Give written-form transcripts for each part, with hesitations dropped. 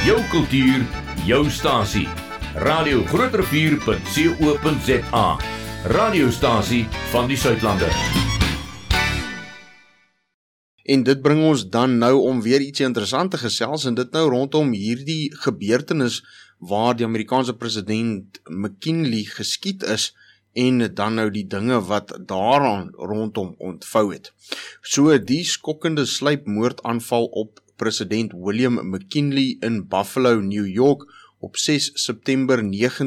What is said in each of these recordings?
Jou kultuur, jou stasie. Radio Grootrevier.co.za. Radiostasie van die Suidlande. En dit bring ons dan nou om weer ietsie interessant te gesels, en dit nou rondom hierdie gebeurtenis waar die Amerikaanse president McKinley geskiet is, en dan nou die dinge wat daaraan rondom ontvou het. So die skokkende sluipmoordaanval op president William McKinley in Buffalo, New York op 6 September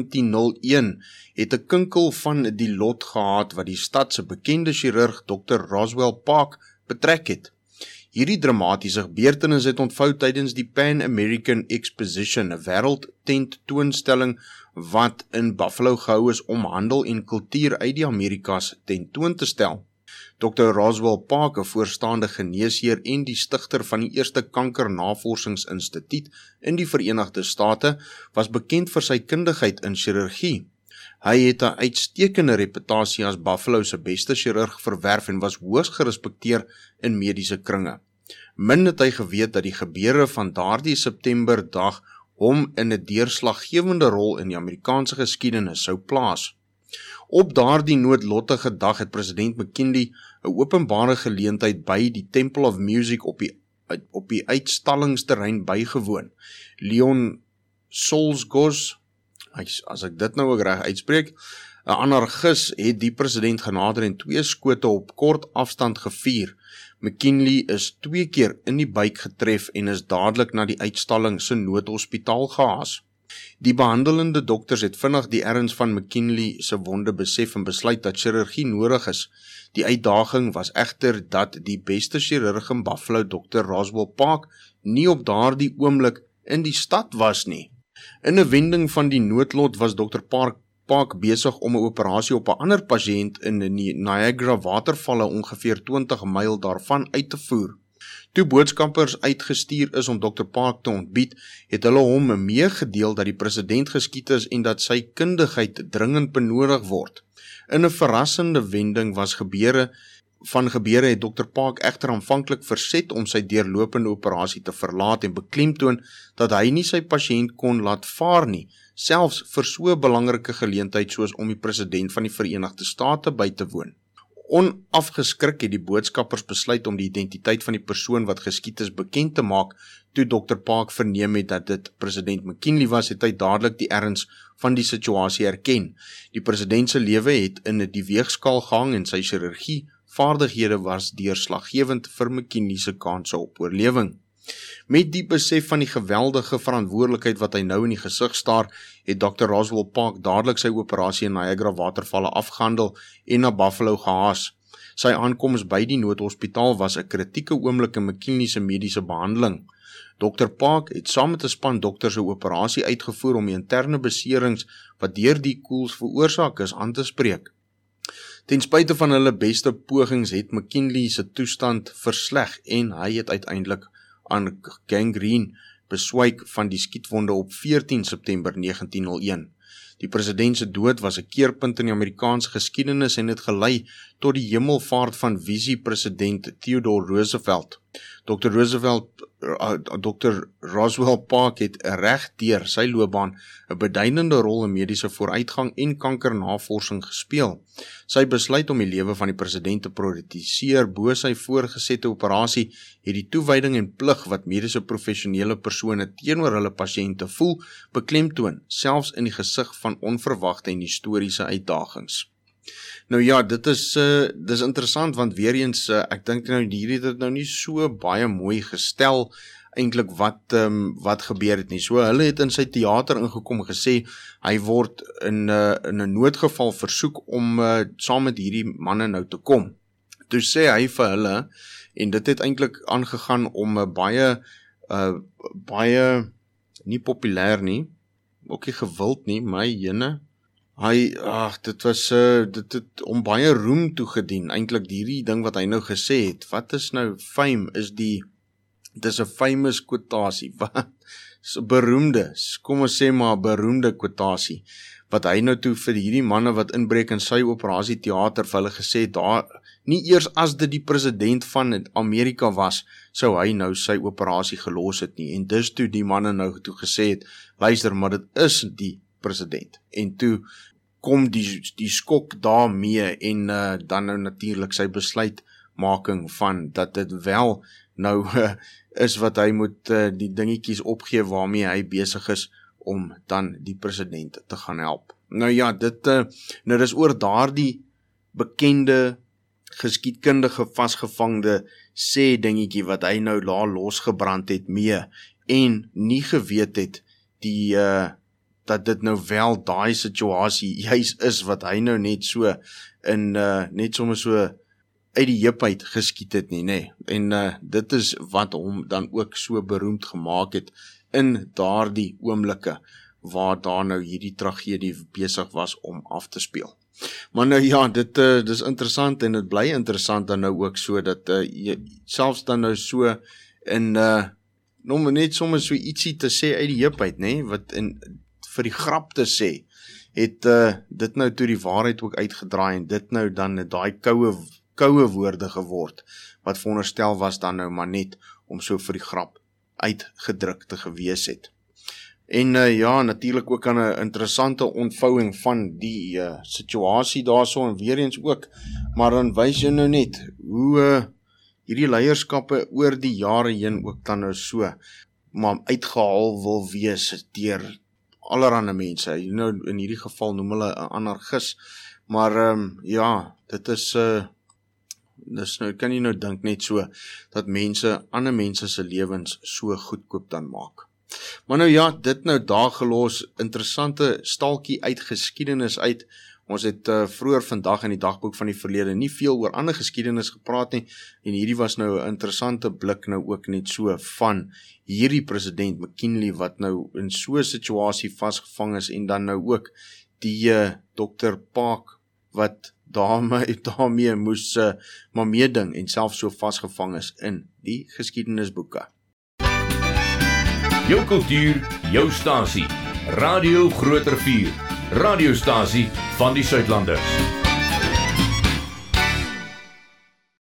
1901 het 'n kinkel van die lot gehad wat die stad se bekende chirurg Dr. Roswell Park betrek het. Hierdie dramatiese gebeurtenis het ontvou tydens die Pan American Exposition, 'n wêreldtentoonstelling wat in Buffalo gehou is om handel en kultuur uit die Amerikas tentoon te stel. Dr. Roswell Park, 'n voorstaande geneesheer en die stigter van die eerste kankernavorsingsinstituut in die Verenigde State, was bekend vir sy kundigheid in chirurgie. Hy het 'n uitstekende reputasie as Buffalo se beste chirurg verwerf en was hoogs gerespekteer in mediese kringe. Min het hy geweet dat die gebeure van daardie Septemberdag hom in 'n deurslaggewende rol in die Amerikaanse geskiedenis sou plaas. Op daardie noodlottige dag het president McKinley 'n openbare geleentheid by die Temple of Music op die uitstallingsterrein bygewoon. Leon Czolgosz, as ek dit nou ook reg uitspreek, 'n anarchis het die president genader en 2 skote op kort afstand gevuur. McKinley is 2 keer in die buik getref en is dadelik na die uitstalling se noodhospitaal gehaas. Die behandelende dokters het vinnig die erns van McKinley se wonde besef en besluit dat chirurgie nodig is. Die uitdaging was egter dat die beste chirurg in Buffalo, Dr. Roswell Park, nie op daardie oomblik in die stad was nie. In 'n wending van die noodlot was Dr. Park besig om 'n operasie op 'n ander pasiënt in die Niagara watervalle ongeveer 20 myl daarvan uit te voer. Toe boodskappers uitgestuur is om Dr. Park te ontbied, het hulle hom meegedeel dat die president geskiet is en dat sy kundigheid dringend benodig word. In 'n verrassende wending gebeure het Dr. Park egter aanvanklik verset om sy deurlopende operasie te verlaat en beklemtoon dat hy nie sy pasiënt kon laat vaar nie, selfs vir so 'n belangrike geleentheid soos om die president van die Verenigde State by te woon. Onafgeskrik het die boodskappers besluit om die identiteit van die persoon wat geskiet is bekend te maak. Toe Dr. Park verneem het dat dit president McKinley was, het hy dadelik die erns van die situasie erken. Die president se lewe het in die weegskaal gehang en sy chirurgie vaardighede was deurslaggewend vir McKinley se kanse op oorlewing. Met die besef van die geweldige verantwoordelikheid wat hy nou in die gesig staar, het Dr. Roswell Park dadelik sy operasie in Niagara watervalle afgehandel en na Buffalo gehaas. Sy aankoms by die noodhospitaal was 'n kritieke oomblik in McKinley se mediese behandeling. Dr. Park het saam met 'n span dokters 'n operasie uitgevoer om die interne beserings wat deur die koels veroorsaak is aan te spreek. Ten spyte van hulle beste pogings het McKinley se toestand versleg en hy het uiteindelik aan gangreen beswyk van die skietwonde op 14 September 1901. Die president se dood was 'n keerpunt in die Amerikaanse geskiedenis en het gelei tot die hemelvaart van visie-president Theodore Roosevelt. Dr. Roswell Park het reg deur sy loopbaan 'n beduidende rol in mediese vooruitgang en kankernavorsing gespeel. Sy besluit om die lewe van die president te prioritiseer bo sy voorgesette operasie het die toewyding en plig wat mediese professionele persone teenoor hulle pasiënte voel beklemtoon, selfs in die gesig van onverwagte en historiese uitdagings. Nou ja, dit is interessant, want weer eens, ek dink nou hierdie het dit nou nie so baie mooi gestel, eintlik wat gebeur het nie. So hulle het in sy teater ingekom gesê, hy word in 'n noodgeval versoek om saam met hierdie manne nou te kom. Toe sê hy vir hulle, en dit het eintlik aangegaan om 'n baie nie populêr nie, ook nie gewild nie, my jene. Dit het om baie roem toegedien, eintlik hierdie ding wat hy nou gesê het. Wat is nou fame? Dis 'n famous quotasie, wat? Beroemde, kom ons sê maar beroemde quotasie. wat hy nou toe vir hierdie manne wat inbreek in sy operasieteater vir hulle gesê het, daar, nie eers as dit die president van Amerika was, sou hy nou sy operasie gelos het nie, en dis toe die manne nou toe gesê het, luister, maar dit is die president, en toe kom die skok daarmee, en dan nou natuurlik sy besluitmaking van, dat dit wel nou is wat hy moet die dingetjies opgee waarmee hy besig is om dan die president te gaan help. Nou ja, dit is oor daardie bekende geskiedkundige vasgevangde sê dingetjie wat hy nou daar losgebrand het mee en nie geweet het dat dit nou wel daai situasie juis is wat hy nou net so in net sommer so uit die heup uit geskiet het nie. En dit is wat hom dan ook so beroemd gemaak het in daardie oomblikke waar daar nou hierdie tragedie besig was om af te speel. Maar nou ja, dit is interessant en dit bly interessant dan nou ook so dat selfs dan nou so in net sommer so ietsie te sê uit die heup uit, wat vir die grap te sê, het dit nou toe die waarheid ook uitgedraai en dit nou dan daai koue woorde geword, wat veronderstel was dan nou maar net om so vir die grap uitgedruk te gewees het. En ja, natuurlik ook aan 'n interessante ontvouing van die situasie daarso en weer eens ook, maar dan wys jy nou net hoe hierdie leierskappe oor die jare heen ook dan nou so, maar uitgehaal wil wees deur allerhande mense. Nou in hierdie geval noem hulle 'n anarchis, maar ja, dit is nou, kan jy nou dink net so, dat ander mense se lewens so goedkoop dan maak. Maar nou ja, dit nou daar gelos, interessante stalkie uit geskiedenis uit. Ons het vroeër vandag in die dagboek van die verlede nie veel oor ander geskiedenis gepraat nie, en hierdie was nou 'n interessante blik nou ook net so van hierdie president McKinley wat nou in so 'n situasie vasgevang is, en dan nou ook die Dr. Park wat daarmee moes maar meeding en self so vasgevang is in die geskiedenisboeke. Jou kultuur, jou stasie. Radio Groot Rivier. Radiostasie van die Suidlanders.